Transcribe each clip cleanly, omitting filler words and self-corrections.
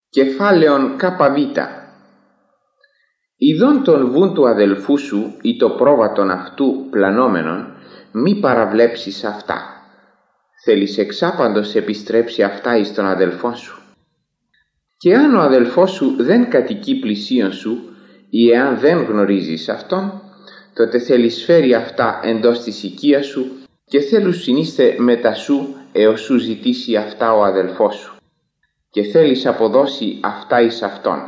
Κεφάλαιον ΚΒ. Ιδών τον βουν του αδελφού σου ή το πρόβατον αυτού πλανόμενον, μη παραβλέψεις αυτά. Θέλεις εξάπαντος επιστρέψει αυτά εις τον αδελφόν σου. Και αν ο αδελφός σου δεν κατοικεί πλησίον σου, ή εάν δεν γνωρίζεις αυτόν, τότε θέλεις φέρει αυτά εντός της οικίας σου και θέλουν συνήστε μετά σου έως σου ζητήσει αυτά ο αδελφός σου και θέλεις αποδώσει αυτά εις αυτόν.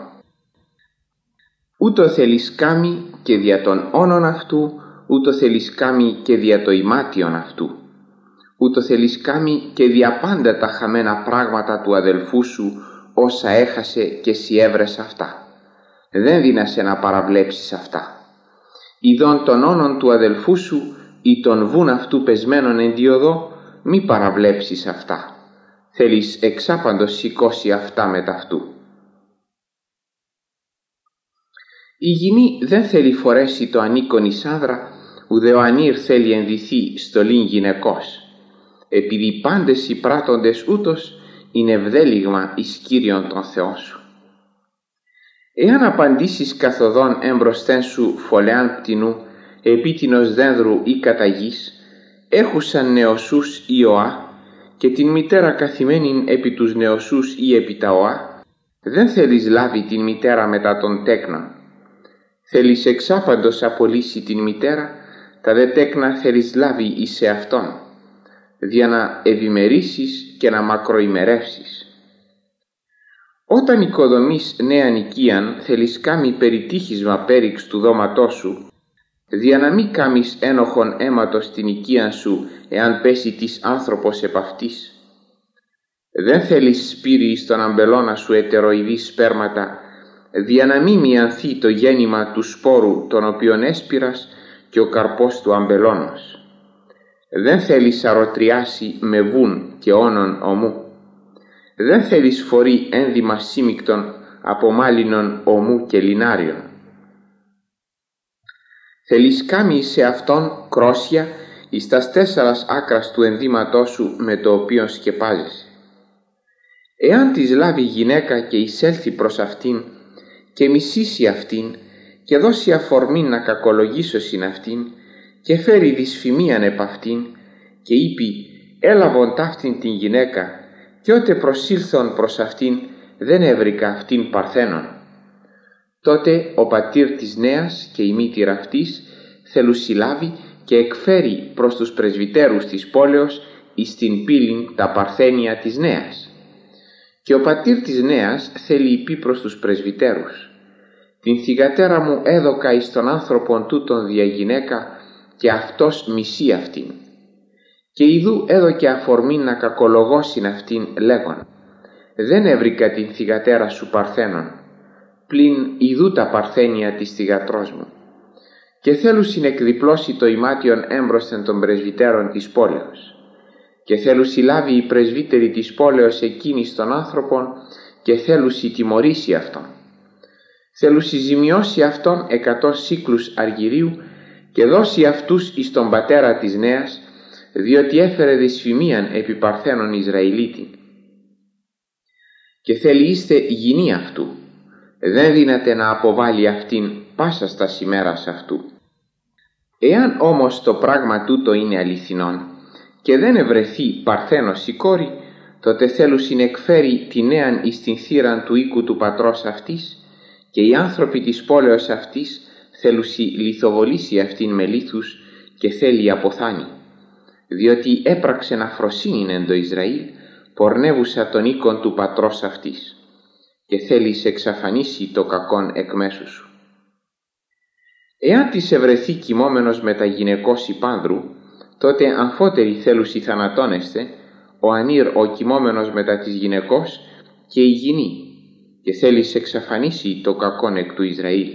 Ούτω θέλεις κάμει και δια των όνων αυτού, ούτω θέλεις κάμει και δια το ημάτιον αυτού, ούτω θέλεις κάμει και δια πάντα τα χαμένα πράγματα του αδελφού σου, όσα έχασε και εσύ έβρες αυτά. Δεν δύνασε να παραβλέψεις αυτά. Ιδών των όνων του αδελφού σου ή των βουν αυτού πεσμένων εν τη οδό, μη παραβλέψεις αυτά. Θέλεις εξάπαντος σηκώσει αυτά μετ' αυτού. Η γυνή δεν θέλει φορέσει το ανήκον εις άνδρα, ουδε ο ανήρ θέλει ενδυθεί στολήν γυναικός, επειδή πάντες οι πράττοντες ούτως είναι ευδέλιγμα εις Κύριον τον Θεό σου. Εάν απαντήσεις καθοδόν εμπροσθέν σου φωλεάν πτηνού, επίτινος δένδρου ή καταγής, έχουσαν νεοσούς ή οά, και την μητέρα καθημένην επί τους νεοσούς ή επί τα οά, δεν θέλεις λάβει την μητέρα μετά των τέκνων. Θέλεις εξάπαντος απολύσει την μητέρα, τα δε τέκνα θέλεις λάβει εις εαυτόν, για να ευημερίσεις και να μακροημερεύσεις. Όταν οικοδομείς νέαν οικίαν, θέλεις κάμει περιτύχισμα πέριξ του δώματός σου, δια να μη κάμεις ένοχον αίματος στην οικίαν σου, εάν πέσει της άνθρωπος επ' αυτής. Δεν θέλεις σπείρει στον αμπελώνα σου ετεροειδή σπέρματα, δια να μη μειανθεί το γέννημα του σπόρου τον οποίον έσπειρας και ο καρπός του αμπελώνος. Δεν θέλεις αρωτριάσει με βουν και όνον ομού. Δεν θέλεις φορεί ένδυμα σύμικτον από μάλινον ομού και λινάριον. Θέλεις κάμει σε αυτόν κρόσια εις τας 4 άκρας του ενδύματός σου με το οποίο σκεπάζεσαι. Εάν της λάβει γυναίκα και εισέλθει προς αυτήν και μισήσει αυτήν και δώσει αφορμήν να κακολογήσωσιν αυτήν και φέρει δυσφημίαν επ' αυτήν και είπε έλαβον ταύτην την γυναίκα και ότε προσήλθον προς αυτήν δεν έβρικα αυτήν παρθένον, τότε ο πατήρ της νέας και η μήτηρα αυτής θέλουν συλλάβει και εκφέρει προς τους πρεσβυτέρους της πόλεως εις την πύλην τα παρθένια της νέας. Και ο πατήρ της νέας θέλει πει προς τους πρεσβυτέρους, την θυγατέρα μου έδωκα εις τον άνθρωπον τούτον δια γυναίκα και αυτός μισεί αυτήν. Και ιδού έδωκε αφορμή να κακολογώσιν αυτήν λέγον, δεν έβρικα την θυγατέρα σου παρθένον, πλην ιδού τα παρθένια της θυγατρός μου. Και θέλουν συνεκδιπλώσει το ημάτιον έμπροσθεν των πρεσβυτέρων της πόλεως. Και θέλουν συλλάβει οι πρεσβύτεροι της πόλεως εκείνης των άνθρωπων και θέλουν τιμωρήσει αυτόν. Θέλουν ζημιώσει αυτόν 100 σύκλους αργυρίου και δώσει αυτούς εις τον πατέρα της νέας, διότι έφερε δυσφημίαν επί παρθένων Ισραηλίτη. Και θέλει είστε γυνή αυτού, δεν δύναται να αποβάλει αυτήν πάσα στα ημέρας αυτού. Εάν όμως το πράγμα τούτο είναι αληθινόν και δεν ευρεθεί παρθένος η κόρη, τότε θέλουν συνεκφέρει τη νέαν εις την θύραν του οίκου του πατρός αυτής και οι άνθρωποι της πόλεως αυτής θέλουν λιθοβολήσει αυτήν με λίθους και θέλει αποθάνει, διότι έπραξεν αφροσύνην εν το Ισραήλ, πορνεύουσα τον οίκον του πατρός αυτής και θέλεις εξαφανίσει το κακόν εκ μέσου σου. Εάν της ευρεθεί κοιμόμενος με τα γυναικός υπάνδρου, τότε αμφότεροι θέλουσι θανατώνεστε, ο ανήρ ο κοιμόμενος μετά της γυναικός και η γυνή, και θέλεις εξαφανίσει το κακόν εκ του Ισραήλ.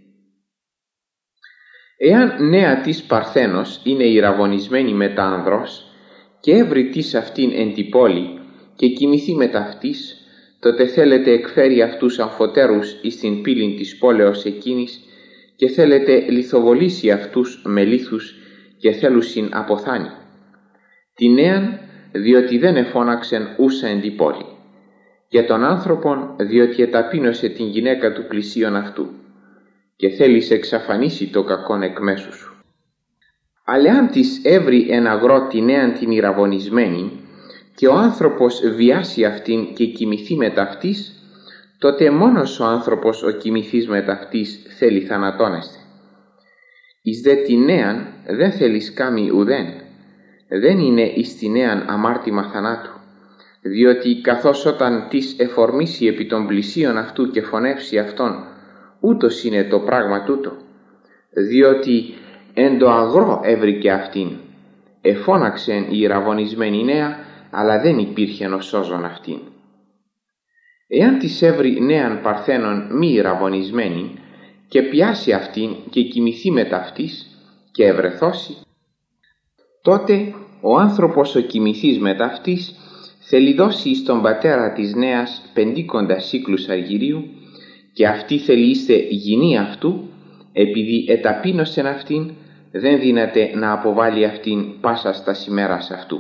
Εάν νέα της παρθένος είναι ηραβωνισμένη μετά ανδρός και έβρει της αυτήν εν τη πόλη και κοιμηθεί μετά αυτής, τότε θέλετε εκφέρει αυτούς αμφωτέρους εις την πύλην της πόλεως εκείνης και θέλετε λιθοβολήσει αυτούς με λίθους και θέλουσιν αποθάνει. Τη νέαν, διότι δεν εφώναξεν ούσα εν τη πόλη. για τον άνθρωπον, διότι εταπείνωσε την γυναίκα του πλησίον αυτού και θέλεις εξαφανίσει το κακόν εκ μέσου σου. Αλλά αν της έβρει εν αγρό την νέαν την ηραβωνισμένη και ο άνθρωπος βιάσει αυτήν και κοιμηθεί μετ' αυτής, τότε μόνος ο άνθρωπος ο κοιμηθής μετ' αυτής θέλει θανατώνεστε. Εις δε την νέαν δεν θέλεις κάμει ουδέν, δεν είναι εις την νέαν αμάρτημα θανάτου, διότι καθώς όταν της εφορμήσει επί των πλησίων αυτού και φωνεύσει αυτόν, ούτως είναι το πράγμα τούτο, διότι εν το αγρό έβρικε αυτήν, εφώναξεν η ηραβωνισμένη νέα, αλλά δεν υπήρχεν ο σώζον αυτήν. Εάν της έβρει νέαν παρθένον μη ηραβωνισμένη και πιάσει αυτήν και κοιμηθεί μετ' αυτής και ευρεθώσει, τότε ο άνθρωπος ο κοιμηθής μετ' αυτής θέλει δώσει στον πατέρα της νέας 50 σύκλους αργυρίου και αυτή θέλει είστε γυνή αυτού, επειδή εταπείνωσεν αυτήν, δεν δύναται να αποβάλει αυτήν πάσα στα ημέρας αυτού.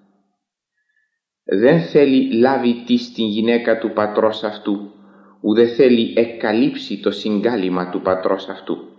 Δεν θέλει λάβει της την γυναίκα του πατρός αυτού, ουδε θέλει εκκαλύψει το συγκάλυμα του πατρός αυτού.